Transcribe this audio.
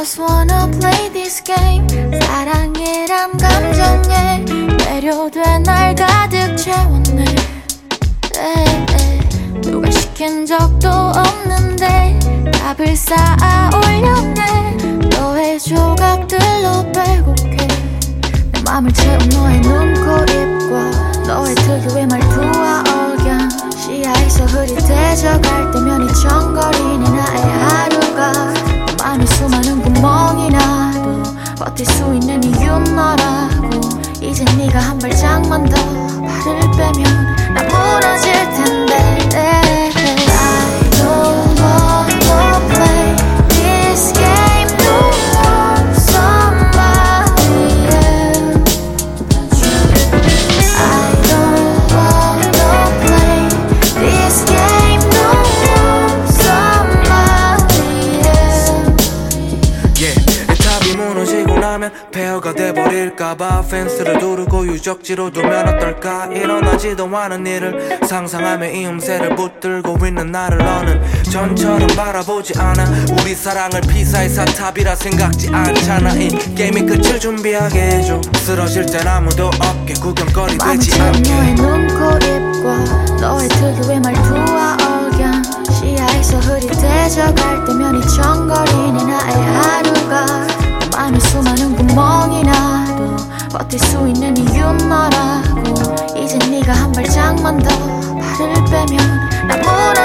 just wanna play this game. 사랑이란 감정에 매료돼 날 가득 채웠네. 누가 시킨 적도 없는데 답을 쌓아 올렸네. 너의 조각들로 빼곡해 내 맘을 채운 너의 눈, 코, 입과 너의 특유의 말투와 억양. 시야에서 흐릿해져갈 때면 이청거리는 나의 하루가 내 맘에 수많은 구멍이 나도 버틸 수 있는 이유는 너라고. 이제 네가 한 발짝만 더 발을 빼면 나 무너질 텐데. I don't wanna play this game no more. Somebody else. I don't wanna play this game no more. Somebody else. Yeah, 답이 무너지고 나면 폐허가 돼버릴까봐 펜스를 두르고 유적지로 두면 어떨까. 일어나지도 않은 일을 상상하며 이음새를 붙들고 있는 나를 너는 전처럼 바라보지 않아. 우리 사랑을 피사의 사탑이라 생각지 않잖아. 이 게임의 끝을 준비하게 해줘. 쓰러질 땐 아무도 없게 구경거리 되지 않게. 너의 눈, 코, 입과 너의 특유의 말투와 억양. 시야에서 흐릿해져갈 때면 이청거리는 나의 하루가 내 맘에 수많은 구멍이 나도 버틸 수 있는 이유는 너라고. 이제 네가 한 발짝만 더 발을 빼면 나 무너져